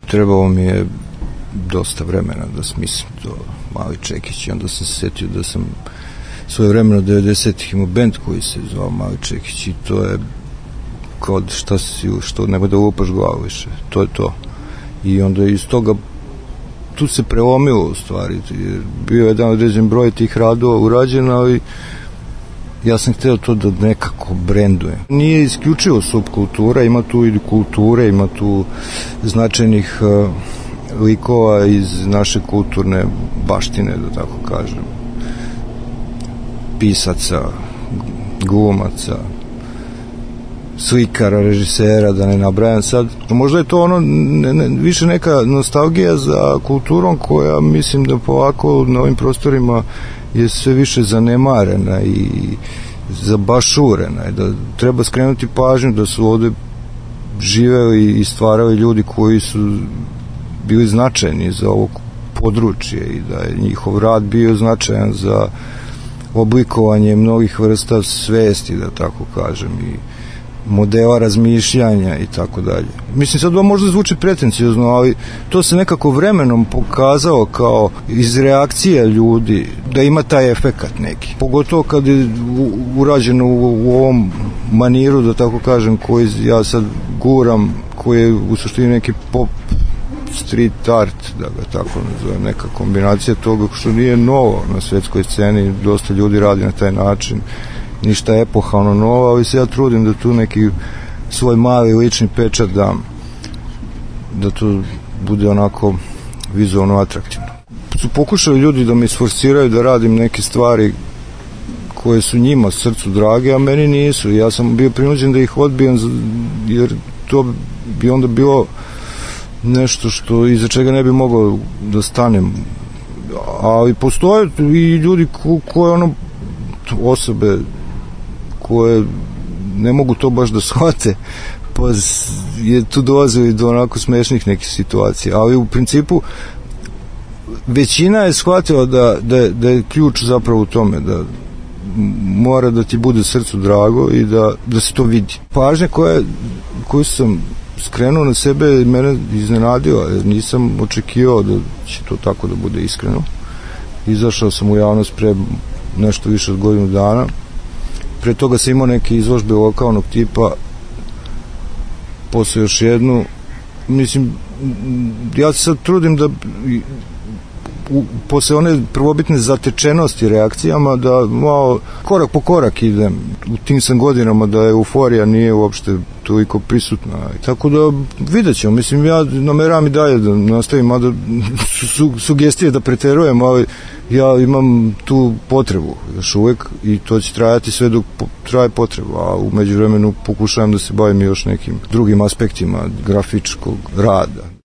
trebalo mi je dosta vremena da smislim to Mali Čekić i onda sam se setio da sam svoje vremeno 90-ih imao bend koji se zvao Mali Čekić i to je kao što nego da lupaš glavu više, to je to. I onda iz toga tu se prelomilo u stvari, bio je jedan određen broj tih radova urađen, ali ja sam hteo to da nekako brendujem. Nije isključivo subkultura, ima tu i kulture, ima tu značajnih likova iz naše kulturne baštine, da tako kažem. Pisaca, glumaca, slikara, režisera, da ne nabrajam sad. Možda je to više neka nostalgija za kulturom koja mislim da polako na ovim prostorima je sve više zanemarena i zabašurena i da treba skrenuti pažnju da su ovde živeli i stvarali ljudi koji su bili značajni za ovo područje i da je njihov rad bio značajan za oblikovanje mnogih vrsta svesti, da tako kažem, i modela razmišljanja i tako dalje. Mislim, sad ovo možda zvuči pretenciozno, ali to se nekako vremenom pokazao kao iz reakcije ljudi da ima taj efekat neki. Pogotovo kad je urađeno u ovom maniru, da tako kažem, koji ja sad guram, koji je u suštini neki pop street art, da ga tako nazovem, neka kombinacija toga što nije novo na svetskoj sceni, dosta ljudi radi na taj način, ništa epohalno novo, ali se ja trudim da tu neki svoj mali lični pečat dam, da to bude onako vizualno atraktivno. Su pokušali ljudi da me isforsiraju da radim neke stvari koje su njima srcu drage, a meni nisu. Ja sam bio prinuđen da ih odbijem, jer to bi onda bilo nešto što iza čega ne bi mogao da stanem. Ali postoje i ljudi koje osobe koje ne mogu to baš da shvate, pa je tu dolazili do onako smešnih nekih situacija, ali u principu većina je shvatila da je ključ zapravo u tome da mora da ti bude srcu drago i da se to vidi. Pažnja koju sam skrenuo na sebe mene iznenadila, jer nisam očekivao da će to tako da bude iskreno. Izašao sam u javnost pre nešto više od godinu dana. Pre toga sam imao neke izložbe lokalnog tipa, posle još jednu. Mislim, ja se sad trudim da posle one prvobitne zatečenosti reakcijama da malo korak po korak idem. U tim sam godinama da euforija nije uopšte toliko prisutna. Tako da vidjet ćemo. Mislim, ja nameravam i dalje da nastavim, mada sugestije da preterujem, ali ja imam tu potrebu još uvek i to će trajati sve dok traje potreba, a u međuvremenu pokušavam da se bavim još nekim drugim aspektima grafičkog rada.